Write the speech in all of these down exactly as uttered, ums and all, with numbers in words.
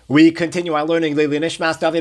We continue our learning. We're in Kiddushin,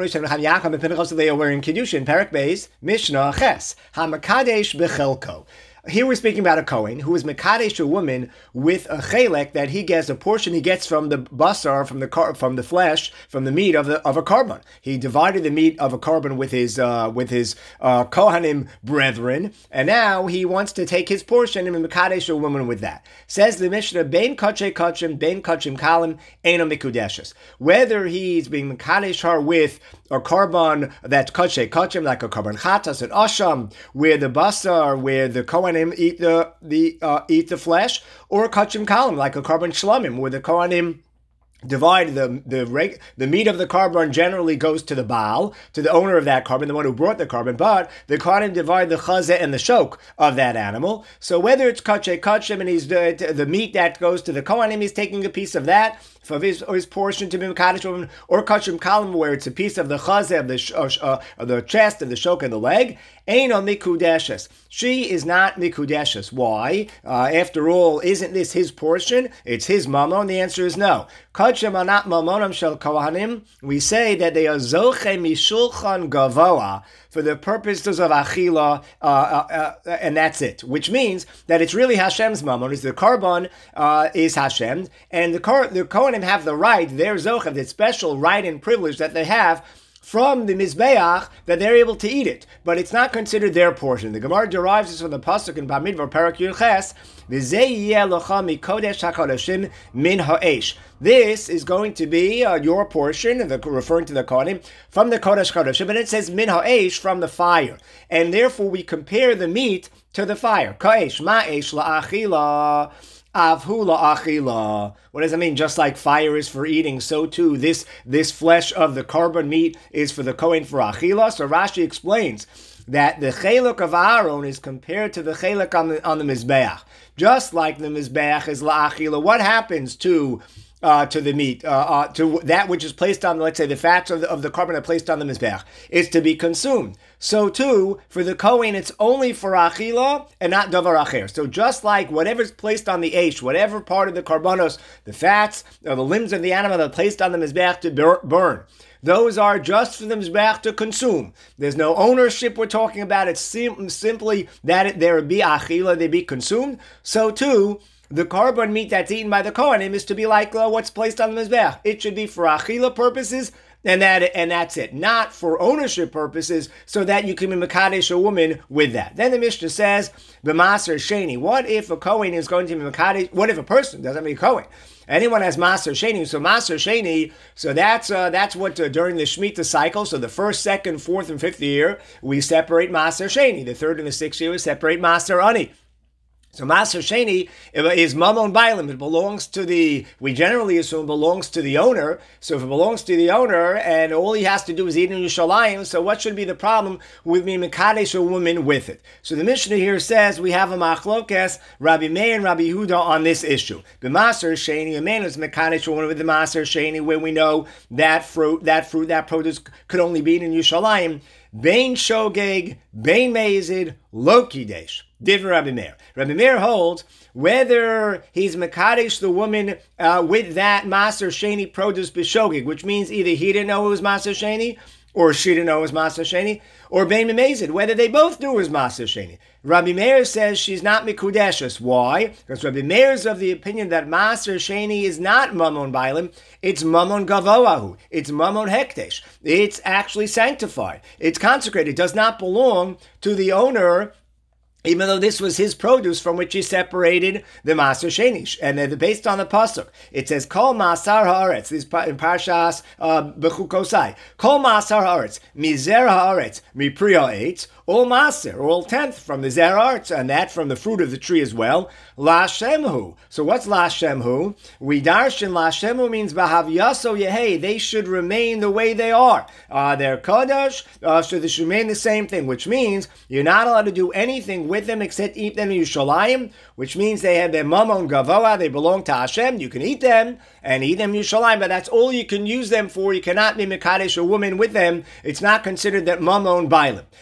Perek Beis, Mishnah Ches, HaMekadesh Bechelko. Here we're speaking about a Kohen who is Mekadesh a woman with a chelek that he gets, a portion he gets from the basar, from the car, from the flesh, from the meat of the of a korban. He divided the meat of a korban with his uh, with his uh, Kohanim brethren, and now he wants to take his portion and Mekadesh a woman with that. Says the Mishnah, Bein Kachay Kachim, Bein Kachim Kalim, Eino Mikudeshes. Whether he's being Mekadesh her with a korban that's Kachay Kachim, like a korban chatas and asham, where the basar, where the Kohen eat the the uh, eat the flesh, or kachim kalim, like a korban shlamim, where the kohanim divide the the reg, the meat of the korban generally goes to the Baal, to the owner of that korban, the one who brought the korban, but the kohanim divide the chazeh and the shok of that animal. So whether it's kachay kachim and he's the, the meat that goes to the kohanim, he's taking a piece of that for his, or his portion to be mekadesh woman, or kachim kalim, where it's a piece of the chazeh of the uh, of the chest and the shok and the leg. Eino mikudeshes. She is not mikudeshes. Why? Uh, after all, isn't this his portion? It's his mammon. The answer is no. Kachim are not mammonam shel kohanim. We say that they are zoche mishulchan gavoa for the purposes of achila, uh, uh, uh, and that's it. Which means that it's really Hashem's mammon. Is the korban uh, is Hashem, and the Kor- the kohanim have the right. Their zoche, the special right and privilege that they have from the Mizbeach, that they're able to eat it, but it's not considered their portion. The Gemara derives this from the pasuk in Bamidbar Parak Yurches, V'zeh yeh locha mikodesh hakodashim min ha'esh. This is going to be uh, your portion, the, referring to the Kohanim, from the Kodesh Kodashim, but it says min ha'esh, from the fire, and therefore we compare the meat to the fire. Ka'esh ma'esh la'achila. Avhula achila. What does it mean? Just like fire is for eating, so too this this flesh of the korban meat is for the kohen for achila. So Rashi explains that the chelek of Aaron is compared to the chelek on the on the mizbeach. Just like the mizbeach is la'achila. What happens to Uh, to the meat, uh, uh, to that which is placed on, let's say, the fats of the, of the korban are placed on the mizbeach, is to be consumed. So too, for the kohen, it's only for achila and not davar acher. So just like whatever's placed on the eish, whatever part of the korbanos, the fats, or the limbs of the animal that are placed on the mizbeach to burn, those are just for the mizbeach to consume. There's no ownership we're talking about. It's sim- simply that it, there be achila, they be consumed. So too, the korban meat that's eaten by the kohanim is to be like uh, what's placed on the mizbeach. It should be for achila purposes, and that and that's it. Not for ownership purposes, so that you can be mekadesh a woman with that. Then the Mishnah says, b'maser sheni. What if a kohen is going to be mekadesh? What if a person doesn't mean kohen? Anyone has maser sheni. So maser sheni. So that's uh, that's what uh, during the Shemitah cycle. So the first, second, fourth, and fifth year we separate maser sheni. The third and the sixth year we separate maser ani. So Maser Sheni is Mammon Bailim. It belongs to the, we generally assume belongs to the owner. So if it belongs to the owner and all he has to do is eat in Yerushalayim, so what should be the problem with me Mekadesh a woman with it? So the Mishnah here says we have a Machlokes, Rabbi Meir and Rabbi Yehuda on this issue. The Maser Sheni, a man is Mekadesh a woman with the Maser Sheni, where we know that fruit, that fruit, that produce could only be eaten in Yerushalayim. Bein Shogeg, Bein Meizid, Lo Kidesh. Divrei Rabbi Meir. Rabbi Meir holds whether he's mekadesh the woman uh, with that maser sheni produce b'shogeg, which means either he didn't know it was maser sheni, or she didn't know it was maser sheni, or bein memezid, whether they both knew it was maser sheni. Rabbi Meir says she's not mikudeshes. Why? Because Rabbi Meir is of the opinion that maser sheni is not mamon bailim, it's mamon gavoahu, it's mamon hektesh. It's actually sanctified. It's consecrated. It does not belong to the owner, even though this was his produce from which he separated the Maser Sheni. And uh, based on the pasuk, it says, Kol Masar Haaretz, this in Parshas uh, Bechukosai, Kol Masar Haaretz, Mizer Haaretz, Mipri Ha'etz, all Maser, all tenth from the Zer Haaretz, and that from the fruit of the tree as well. La Shemhu. So what's La Shemhu? We darshan La Shemhu means Bahav Yaso Yehei, they should remain the way they are. Uh, they're Kodesh, uh, so they should remain the same thing, which means you're not allowed to do anything with them except eat them in Yerushalayim, which means they have their mamon gavoa, they belong to Hashem. You can eat them and eat them in Yerushalayim, but that's all you can use them for. You cannot be mekadesh a woman with them. It's not considered that mamon bailim. That's Rabbi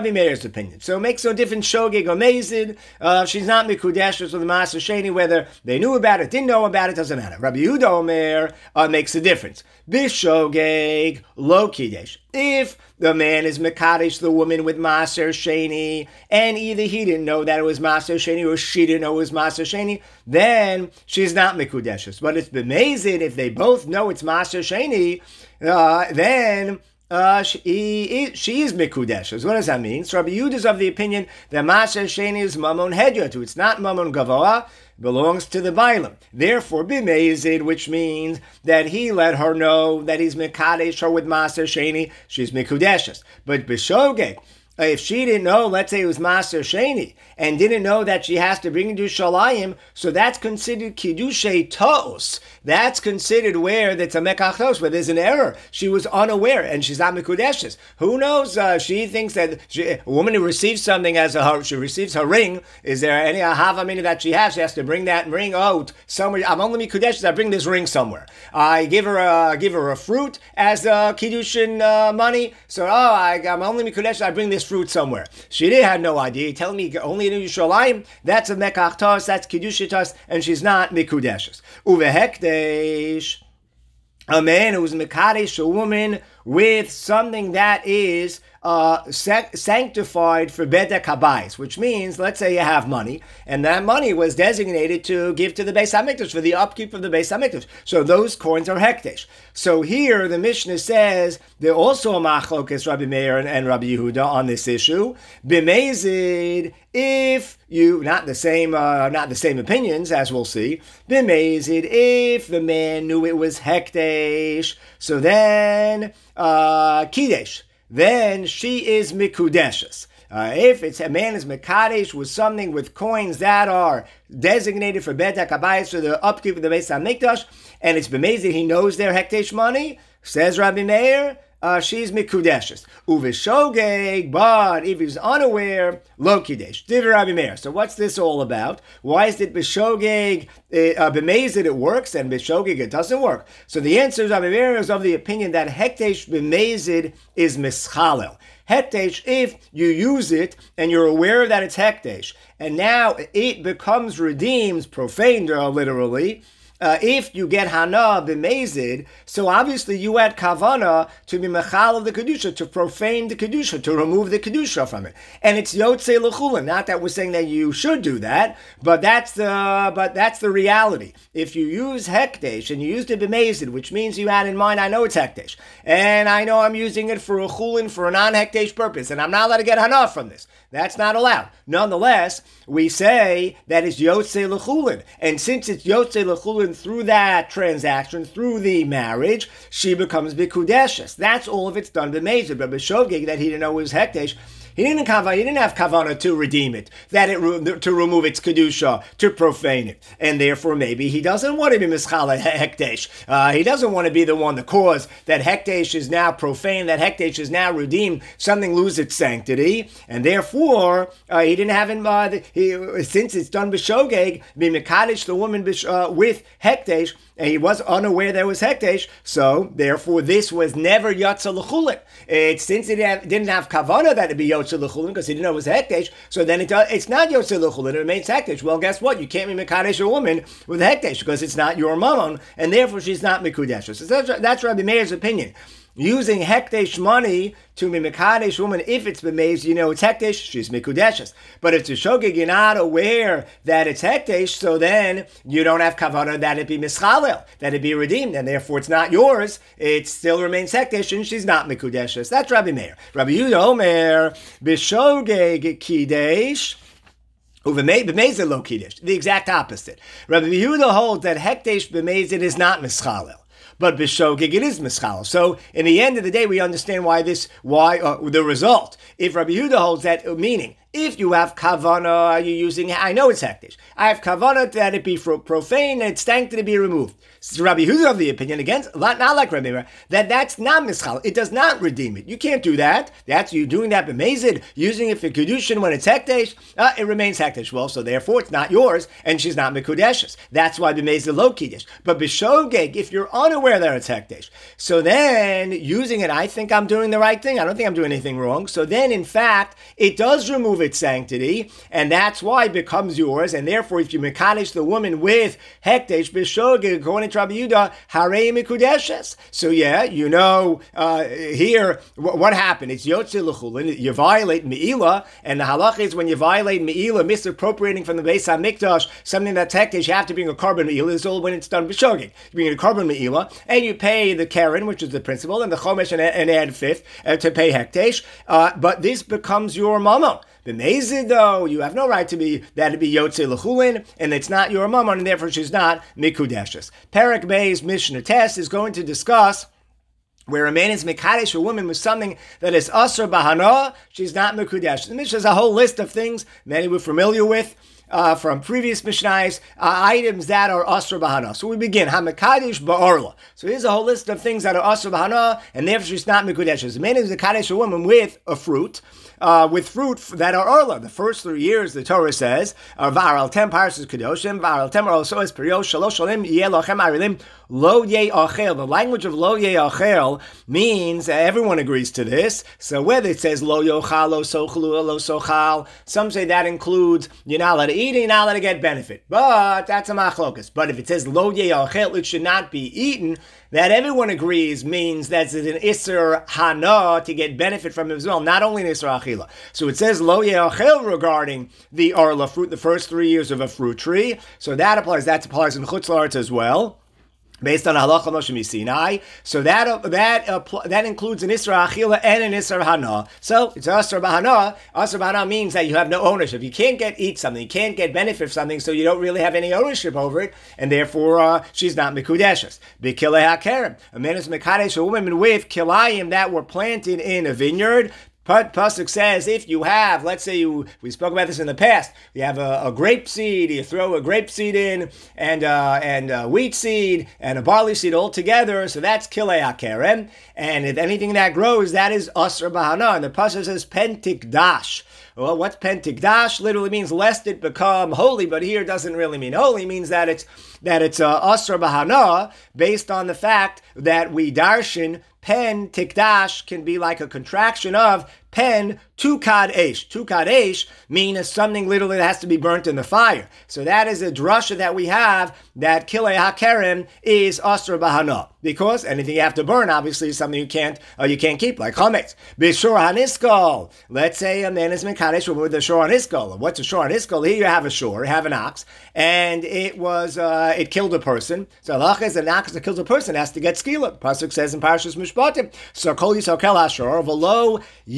Rabbi Meir's opinion. So it makes no difference, shogeg or mezid. Uh, she's not mikudeshes with the Maaser Sheni, whether they knew about it, didn't know about it, doesn't matter. Rabbi Yehuda Omer uh, makes a difference. Bishogeg lo kidesh. If the man is mekadesh the woman with Maaser Sheni, and either he didn't know that it was Maaser Sheni or she didn't know it was Maaser Sheni, then she's not mikudeshes. But it's b'mezid, if they both know it's Maaser Sheni, uh, then Uh, she, she is mikudeshes. What does that mean? So Rabbi Yehuda is of the opinion that Maaser Sheni is mamon hedyotu. It's not mamon gavoa, belongs to the bailam. Therefore, b'mezid, which means that he let her know that he's mikadesh her with Maaser Sheni, she's mikudeshes. But b'shogeg, if she didn't know, let's say it was Maaser Sheni, and didn't know that she has to bring into Shalayim, so that's considered Kiddushay Tos. That's considered where that's a Mekach Tos, where there's an error. She was unaware, and she's not Mikudeshes. Who knows? Uh, she thinks that she, a woman who receives something as a she receives her ring, is there any Ahava meaning that she has? She has to bring that ring out somewhere. I'm only Mikudeshes, I bring this ring somewhere. I give her a, give her a fruit as a Kiddushin uh, money, so oh, I, I'm only Mikudeshes, I bring this fruit somewhere. She did have no idea. You're telling me only in Yerushalayim, that's a Mekach Tos, that's Kiddushin Tos, and she's not Mikudeshes. Uvehekdesh, a man who's Mekadesh, a woman with something that is uh, sac- sanctified for Bedek Habayis, which means, let's say you have money, and that money was designated to give to the Beis HaMikdash, for the upkeep of the Beis HaMikdash. So those coins are Hekdesh. So here, the Mishnah says, they're also a Machlokes, Rabbi Meir and, and Rabbi Yehuda on this issue. B'mezid, if you, not the same, uh, not the same opinions, as we'll see. B'mezid, if the man knew it was Hekdesh, so then, uh, Kidesh, then she is Mikudeshes. Uh, if it's a man is Mekadesh with something with coins that are designated for Bedek Habayis, for the upkeep of the Beis HaMikdash, and it's b'mezid, he knows their Hekdesh money, says Rabbi Meir, uh, she's Mikudeshes. Uveshogeg, but if he's unaware, lo kidesh. Div Rabbi Meir. So what's this all about? Why is it b'shogeg, uh, b'mezid it works, and b'shogeg it doesn't work? So the answer is Rabbi Meir is of the opinion that hekdesh b'mezid is mischalel. Hekdesh, if you use it and you're aware that it's hekdesh, and now it becomes redeemed, profaned uh, literally, Uh, if you get hana b'mezid, so obviously you had kavana to be mechal of the kedusha, to profane the kedusha, to remove the kedusha from it, and it's yotzei l'chulin. Not that we're saying that you should do that, but that's the but that's the reality. If you use hekdesh and you used it b'mezid, which means you had in mind, I know it's hekdesh, and I know I'm using it for a chulin for a non-hekdesh purpose, and I'm not allowed to get hana from this. That's not allowed. Nonetheless, we say that it's yotzei l'chulin, and since it's yotzei l'chulin through that transaction, through the marriage, she becomes bikudeshes. That's all of it's done b'mezid. But b'shogeg, that he didn't know it was hekdesh, he didn't have, he didn't have kavana to redeem it, that it to remove its kedusha, to profane it, and therefore maybe he doesn't want to be mischal hekdesh. Uh, he doesn't want to be the one, the cause that hekdesh is now profane, that hekdesh is now redeemed, something lose its sanctity, and therefore uh, he didn't have in mind. He, since it's done b'shogeg, be mekadesh the woman uh, with hekdesh, and he was unaware there was hekdesh, so therefore this was never yotza l'chulin. It since it have, didn't have kavana that it be yotza l'chulin because he didn't know it was hekdesh, so then it it's not yotza l'chulin. It remains hekdesh. Well, guess what? You can't be mekadesh a woman with hekdesh because it's not your mammon, and therefore she's not mekudesh. So that's, that's Rabbi Meir's opinion. Using hekdesh money to be mekadesh woman, if it's b'mezid, you know it's hekdesh, she's mikudeshes. But if it's shogeg, you're not aware that it's hekdesh, so then you don't have kavanah that it be mischalel, that it be redeemed, and therefore it's not yours. It still remains hekdesh, and she's not mikudeshes. That's Rabbi Meir. Rabbi Yehuda Omer b'shogeg kidesh. B'mezid lo kidesh. The exact opposite. Rabbi Yehuda holds that hekdesh b'mezid is not mischalel, but b'shogeg it is mischal. So in the end of the day, we understand why this, why uh, the result. If Rabbi Yehuda holds that, meaning If you have kavana, you're using, I know it's hektish. I have kavana that it be profane and it's stank to be removed. So Rabbi Yehuda of the opinion against, not like Rabbi Meir, that that's not mischal. It does not redeem it. You can't do that. That's you doing that b'mezid, using it for kedushin when it's hektish. Uh, it remains hektish. Well, so therefore it's not yours, and she's not mekudeshes. That's why b'mezid lo kiddush. But b'shogeg, if you're unaware that it's hektish, so then using it, I think I'm doing the right thing. I don't think I'm doing anything wrong. So then, in fact, it does remove its sanctity, and that's why it becomes yours. And therefore, if you mekadesh the woman with hektish b'shogeg, according to Rabbi Yehuda, harei mikudeshes. So yeah, you know uh, here w- what happened. It's yotze l'chulin. You violate meila, and the halach is when you violate meila, misappropriating from the Beis Hamikdash something that's hektish, you have to bring a carbon meila. This is all when it's done b'shogeg. You bring a carbon meila, and you pay the keren, which is the principal, and the chomesh, and, and add fifth uh, to pay hektish. Uh, but this becomes your mama. B'mezid, though, you have no right to be, that to be yotze l'chulin, and it's not your mama, and therefore she's not mikudeshes. Perek Bey's Mishnah test is going to discuss where a man is mekadesh a woman with something that is asur bahana, she's not mekudesh. The Mishnah has a whole list of things many we're familiar with uh, from previous Mishnahs, uh, items that are asur bahana. So we begin, ha-mekadesh ba'orla. So here's a whole list of things that are asur bahana, and therefore she's not mekudesh. A man is mekadesh a woman with a fruit, Uh, with fruit that are orla. The first three years, the Torah says, Varal tem parshas kedoshim, Varal tem also es perios shalosh shalim yeh lochem arilim lo yeh achel. The language of lo yeh achel means, uh, everyone agrees to this, so whether it says lo yochal, lo sochlu, lo sochal, some say that includes you're not allowed to eat, you're not allowed to get benefit. But that's a machlokas. But if it says lo yeh achel, it should not be eaten, that everyone agrees means that's an Isser Hana to get benefit from it as well, not only an Isser Achila. So it says Lo Ye'achel regarding the Arla fruit, the first three years of a fruit tree. So that applies, that applies in Chutz La'aretz as well, based on Halacha Moshe Misinai. So that uh, that uh, pl- that includes an Isra Achila and an Isra Hana. So it's Asra Bahana. Asra Bahana means that you have no ownership. You can't get eat something. You can't get benefit from something, so you don't really have any ownership over it, and therefore uh, she's not Mikudeshes. B'kilei HaKerem. A man is Mekadesh, a woman with kilayim that were planted in a vineyard. Pasuk says, if you have, let's say you, we spoke about this in the past, you have a, a grape seed, you throw a grape seed in, and uh, and a wheat seed, and a barley seed all together, so that's kilei hakerem, and if anything that grows, that is asr bahana, and the Pasuk says pentikdash. Well, what's pentikdash? Literally means lest it become holy, but here it doesn't really mean holy, it means that it's, that it's uh, asr bahana, based on the fact that we darshan pen tikdash can be like a contraction of pen tukad esh. Tukad esh means something literally that has to be burnt in the fire. So that is a drasha that we have that kilei hakerem is asr bahana, because anything you have to burn obviously is something you can't uh, you can't keep, like chametz. B'shor haniskol. Let's say a man is mekadesh with a shor haniskol. What's a shor haniskol? Here you have a shor, you have an ox, and it was uh, it killed a person. So halach is an ox that kills a person has to get skila. Pasuk says in Parashas Mishpatim, so kol yisokel hashor v'lo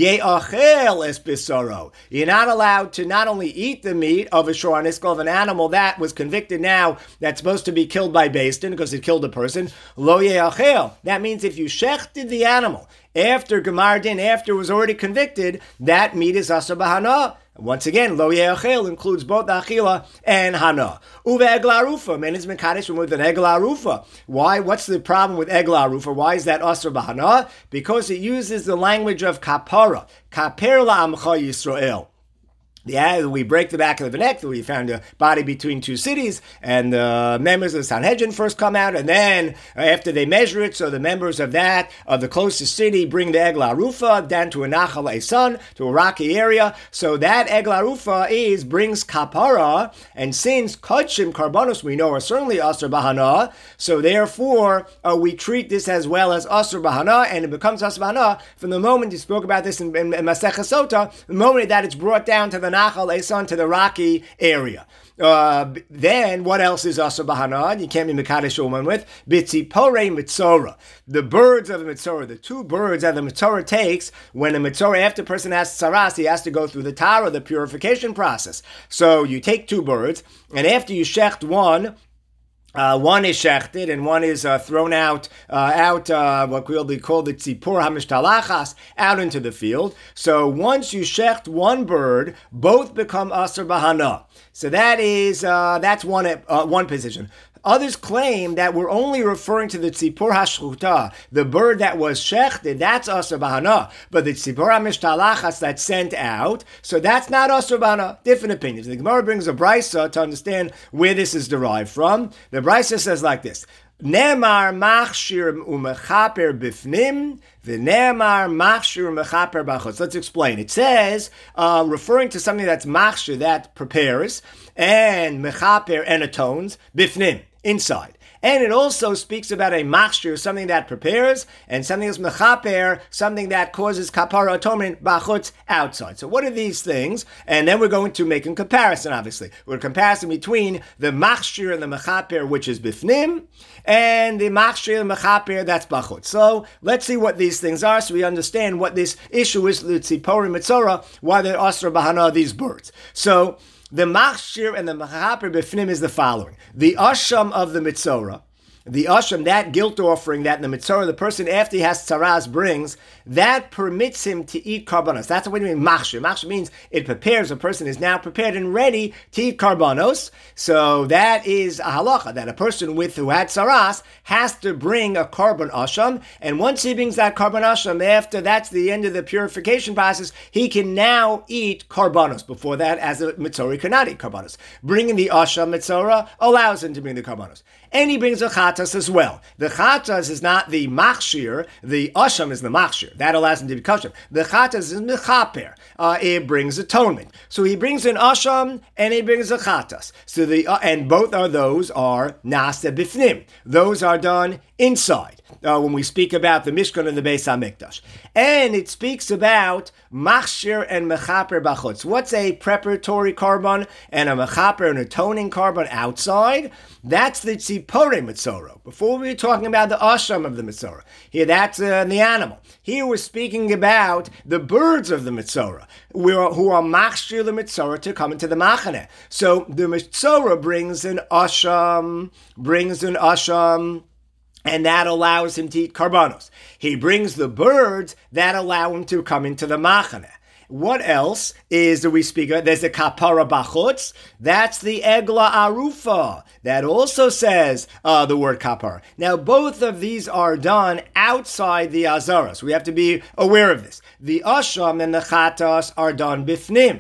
ye'achel es bisoro. You're not allowed to not only eat the meat of a shor haniskol, of an animal that was convicted now that's supposed to be killed by Beis Din because it killed a person. Lo ye'achel. That means if you shechted the animal after Gemar Din, after it was already convicted, that meat is asur bahana. Once again, lo ye'achel includes both achila and hana. Uve egla arufa, man is mekadesh with an egla arufa. Why? What's the problem with egla arufa? Why is that asur bahana? Because it uses the language of kapara. Kaper la'amcha Yisrael. Yeah, we break the back of the neck. We found a body between two cities, and the members of the Sanhedrin first come out, and then after they measure it, so the members of that, of the closest city, bring the Egla Arufa down to a Nachal Eisan, to a rocky area. So that Egla Arufa is, brings kapara, and since Kodshim Karbanos we know are certainly Asur Bahana, so therefore uh, we treat this as well as Asur Bahana, and it becomes Asur Bahana from the moment you spoke about this in, in, in Masechah Sota, the moment that it's brought down to the Nachal Eisan, to the rocky area. Uh, then, what else is asur bahana? You can't be mekadesh a woman with bitzipore mitzora. The birds of the mitzora, the two birds that the mitzora takes when a mitzora, after a person has tzaras, he has to go through the tara, the purification process. So you take two birds, and after you shecht one, Uh, one is shechted and one is uh, thrown out, uh, out uh, what will be called the tzipor hamishtalachas, out into the field. So once you shecht one bird, both become aser bahana. So that is uh, that's one uh, one position. Others claim that we're only referring to the tzipor hashchuta, the bird that was shechted, that's aser bahana. But the tzipor hamishtalachas that's sent out, so that's not aser bahana. Different opinions. The Gemara brings a brisa to understand where this is derived from. The brisa says like this: Nemar machshir umechaper bifnim, v'nemar machshir umechaper bachutz. Let's explain. It says, uh, referring to something that's machshir, that prepares, and mechaper, and atones, bifnim, inside. And it also speaks about a machshir, something that prepares, and something that's mechaper, something that causes kapara atonement bachutz, outside. So what are these things? And then we're going to make a comparison, obviously. We're comparing between the machshir and the mechaper, which is bifnim, and the machshir and mechaper, that's bachutz. So let's see what these things are so we understand what this issue is, the tzipori mitzora, why they're asra bahana, these birds. So the machshir and the mechaper bifnim is the following. The asham of the mitzora, the asham, that guilt offering that in the mitzora, the person after he has tzaras brings, that permits him to eat karbanos. That's what we mean, machshir. Machshir means it prepares, a person is now prepared and ready to eat karbanos. So that is a halacha, that a person with who had tzaras has to bring a karban asham, and once he brings that karban asham, after that's the end of the purification process, he can now eat karbanos. Before that, as a mitzora, he cannot eat karbanos. Bringing the asham mitzora allows him to bring the karbanos. And he brings a chatas as well. The chatas is not the machshir, the asham is the machshir. That allows him to be kosher. The chatas is mechaper. Uh, it brings atonement. So he brings an asham and he brings a chatas. So the uh, and both of those are nasa bifnim. Those are done inside. Uh, when we speak about the Mishkan and the Beis HaMikdash. And it speaks about machshir and mechaper bachutz. What's a preparatory korban and a mechaper, an atoning korban outside? That's the tzipore mitzora. Before we were talking about the asham of the mitzora. Here, that's uh, the animal. Here we're speaking about the birds of the mitzora, who are machshir the mitzora to come into the machane. So the mitzora brings an asham, brings an asham, and that allows him to eat karbanos. He brings the birds that allow him to come into the machane. What else is do we speak of? There's a kapara bachutz. That's the egla arufa. That also says uh, the word kapara. Now, both of these are done outside the azaras. We have to be aware of this. The asham and the chatas are done bifnim.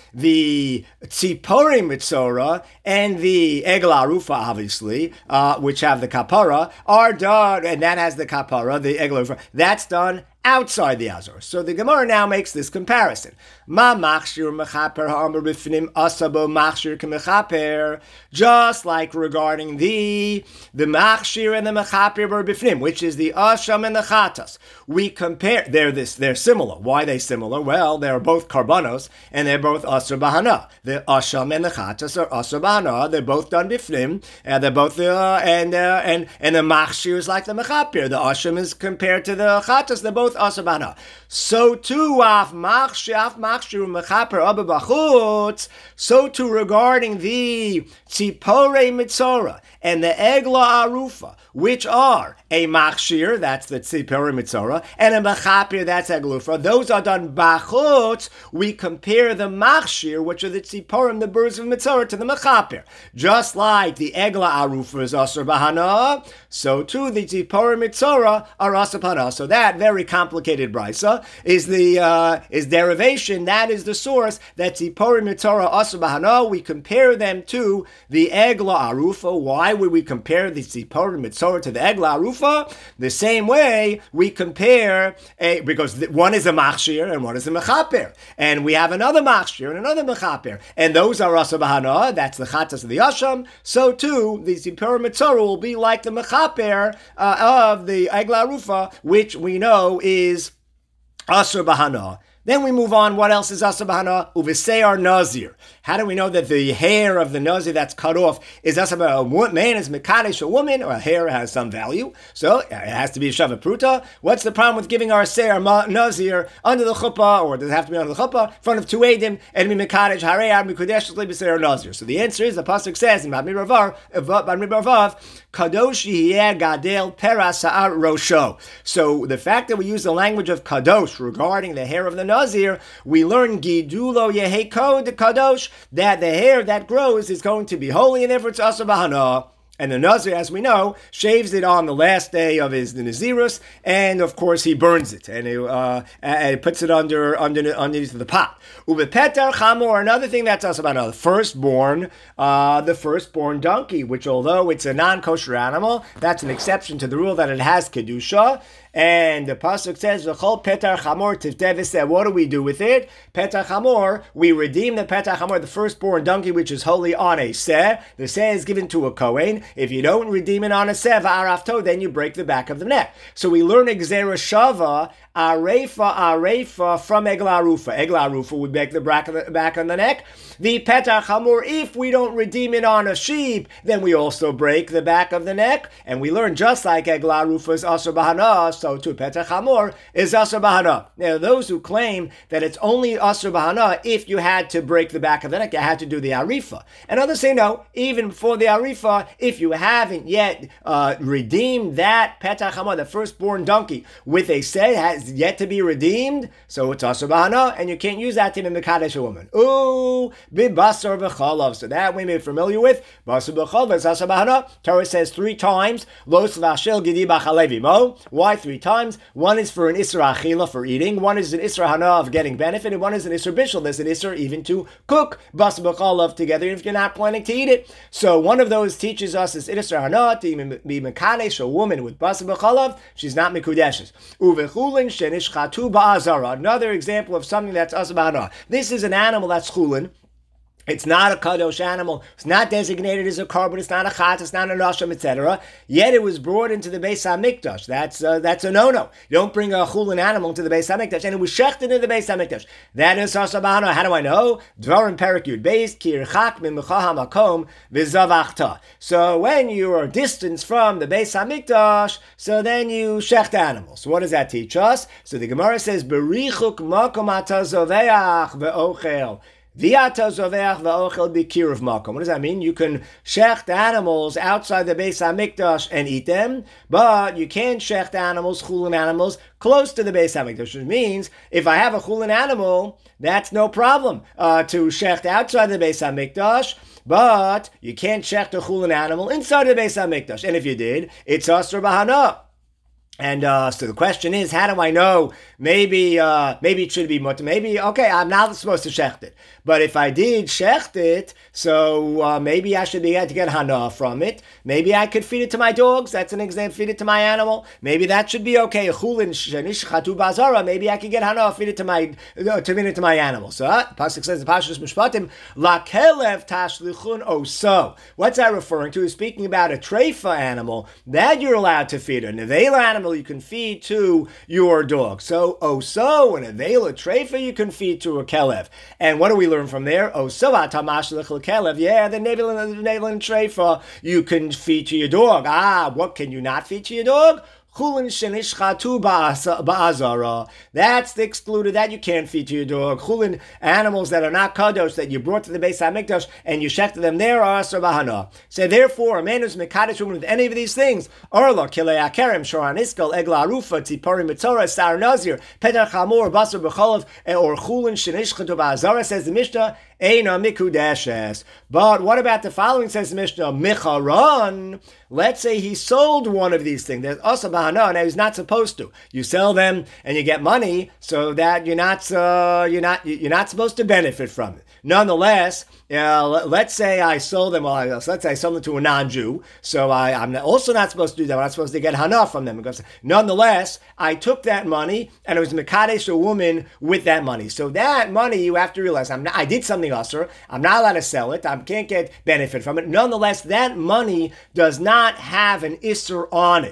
The tzipori mitzora and the egel arufa, obviously, uh, which have the kapara, are done, and that has the kapara, the egel arufa, that's done outside the Azor. So the Gemara now makes this comparison. Ma machshir mechaper ha'amar b'fnim asabo machshir k'mechaper. Just like regarding the the machshir and the mechaper were b'fnim, which is the asham and the chatas. We compare, they're this, they're similar. Why are they similar? Well, they're both karbanos, and they're both asr bahana. The asham and the chatas are asr bahana. They're both done b'fnim, and they're both, uh, and, uh, and, and the machshir is like the mechaper. The asham is compared to the chatas. They're both asabana. So too, af machshir, af machshir mechaper abba bachutz. So too, regarding the tzipore mitzora and the egla arufa, which are a machshir, that's the tzipore mitzora, and a mechaper, that's eglufa. Those are done bachutz. We compare the machshir, which are the tziporim, the birds of mitzora, to the mechaper. Just like the egla arufa is asur bahana, so too the tzipore mitzora are asur bahana. So that very complicated brisa is the uh, is derivation. That is the source that tzipori mitzora asur bahana. We compare them to the egla arufa. Why would we compare the tzipori mitzora to the egla arufa? The same way we compare a, because one is a machshir and one is a mechaper, and we have another machshir and another mechaper, and those are asur bahana. That's the chatas of the asham. So too the tzipori mitzora will be like the mechaper uh, of the egla arufa, which we know is asur bahana. Then we move on. What else is asur bahana? Uveseyar nazir. How do we know that the hair of the nazir that's cut off is also about a man is mekadesh a woman, or a hair has some value? So it has to be a shava pruta. What's the problem with giving our seir nazir under the chuppah, or does it have to be under the chuppah, in front of two edim, and be mekadesh harei ar mikudesh b'seir nazir? So the answer is, the pasuk says in Bamidbar Vav, kadosh yeh gadel peras ha'ar rosho. So the fact that we use the language of kadosh regarding the hair of the nazir, we learn gidulo yehe kod kadosh, that the hair that grows is going to be holy, and therefore it's asa b'hana. And the nazir, as we know, shaves it on the last day of his nazirus, and of course he burns it, and he, uh, and puts it under, under underneath the pot. Ubepetar chamor, another thing that's also about the firstborn, uh, the firstborn donkey, which although it's a non-kosher animal, that's an exception to the rule that it has kedusha. And the pasuk says, "V'chol petar chamor tivtev." What do we do with it? Petar chamor, we redeem the petar chamor, the firstborn donkey, which is holy, on a seh. The seh is given to a kohen. If you don't redeem it on a seh, v'arafto, then you break the back of the neck. So we learn Gzera Shava, arefa arefa from egla arufa. Egla arufa would make the back of the back on the neck. The petar chamor, if we don't redeem it on a sheep, then we also break the back of the neck. And we learn just like egla arufa is asur b'hana, so too petar chamor is asur b'hana. Now those who claim that it's only asur b'hana if you had to break the back of the neck, you had to do the arifa. And others say no, even before the arifa, if you haven't yet uh, redeemed that petar chamor, the firstborn donkey, with a say has yet to be redeemed, so it's asur b'hana, and you can't use that to be mekadesh a woman. Ooh, b'basar v'chalav. So that we may be familiar with. Basar v'chalav is asur b'hana. Torah says three times, Los v'ashel gidi b'chalevi mo. Why three times? One is for an isra achila, for eating. One is an isra hana, of getting benefit. And one is an isra bishul. There's an isra even to cook basar v'chalav together if you're not planning to eat it. So one of those teaches us is isra hana, to even be mekadesh a woman with basar v'chalav. She's not mekudeshes. Uvechulin shenish chatu ba'azara. Another example of something that's asur b'hana. This is an animal that's chulin. It's not a kadosh animal. It's not designated as a carbon. It's not a chat. It's not a nasham, et cetera. Yet it was brought into the Beis Hamikdash. That's uh, that's a no-no. You don't bring a chulin animal into the Beis Hamikdash, and it was shechted into the Beis Hamikdash. That is asur b'hana. How do I know? Dvarim Perek Yud Beis Kirchak Mimcha Hamakom V'Zavachta. So when you are distanced from the Beis Hamikdash, so then you shecht animals. So what does that teach us? So the Gemara says, Berichuk Makom Atazoveach Ve'ochel. Viata zoveach va'ochel b'kiruv makom. What does that mean? You can shecht animals outside the Beis Hamikdash and eat them, but you can't shecht animals, chulin animals, close to the Beis Hamikdash. Which means, if I have a chulin animal, that's no problem uh, to shecht outside the Beis Hamikdash, but you can't shecht a chulin animal inside the Beis Hamikdash. And if you did, it's asur b'hana. And uh, so the question is, how do I know? Maybe uh, maybe it should be mutter. Maybe, okay, I'm not supposed to shecht it. But if I did shecht it, so uh, maybe I should be able to get hana from it. Maybe I could feed it to my dogs. That's an example. Feed it to my animal. Maybe that should be okay. Chulin shenish chatu bazara. Maybe I could get hana, feed it to my uh, to feed it to my animal. So uh, pasuk says the Pashtus Mishpatim la kelev tashlichun oso. What's that referring to? He's speaking about a treifa animal that you're allowed to feed. A nevela animal you can feed to your dog. So oso, and a nevela treifa you can feed to a kelev. And what do we learn from there? Oso atamash lechel kelev. Yeah, the nevela and treifa you can feed to your dog. Ah, what can you not feed to your dog? Chulin shenishchatu ba'azara. That's the excluded, that you can't feed to your dog. Chulin, animals that are not kadosh, that you brought to the Beis Hamikdash and you shechted them there, are asur b'hana. So therefore, a man who's mekadesh woman with any of these things, Orla, Kilei Akerem, Shoran Iskal, Egla Arufa, Tzipori Mitzora, Sar Nazir, Petar Chamor, Basar B'cholav, or Chulin shenishchatu ba'azara, says the Mishnah, Eina mikudeshes. But what about the following, says the Mishnah, Micharon. Let's say he sold one of these things. There's asur b'hana, now he's not supposed to. You sell them and you get money, so that you're not uh, you're not you're not supposed to benefit from it. Nonetheless, uh, let's say I sold them. Well, I, let's say I sold them to a non-Jew, so I, I'm also not supposed to do that. I'm not supposed to get hana from them. Because nonetheless, I took that money and it was mekadesh a woman with that money. So that money, you have to realize, I'm not, I did something asur. I'm not allowed to sell it. I can't get benefit from it. Nonetheless, that money does not have an isur on it.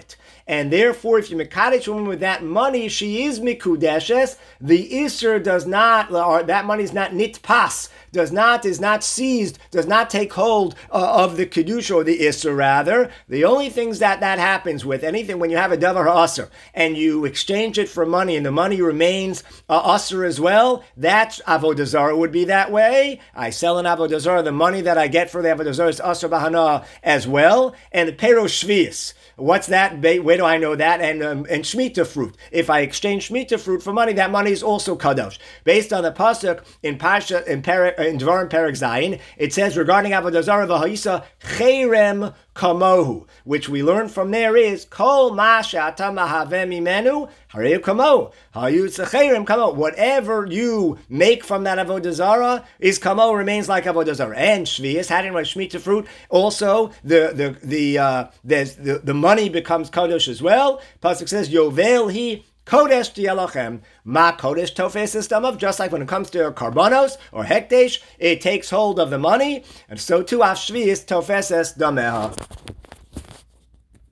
and therefore if you mekadesh a woman with that money, she is mikudeshes. The Isser does not, or that money is not nitpas, does not, is not seized, does not take hold uh, of the kedusha or the Isser rather. The only things that that happens with, anything when you have a davar ha'asr, and you exchange it for money, and the money remains uh, asr as well, that's avodah zarah would be that way. I sell an avodah zarah, the money that I get for the avodah zarah is asr b'hana as well, and the perosh shvius. What's that? Where do I know that? And um, and Shemitah fruit. If I exchange Shemitah fruit for money, that money is also kadosh. Based on the pasuk in Parsha in Perek in Dvarim Perek Zayin, it says regarding avodah zarah v'ha'isa cherem kamohu, which we learn from there is kol ma she'ata mahaveh mimenu harei kamohu hayutz cherem kamohu. Whatever you make from that avodah zarah is kamohu, remains like avodah zarah. And shvius, had in my Shemitah fruit, also the the the uh, there's the the money becomes kodesh as well. Pasuk says yovel he kodesh dielochem ma kodesh tofes istamav. Just like when it comes to karbanos or hekdesh, it takes hold of the money, and so too af shvius tofes es dameha.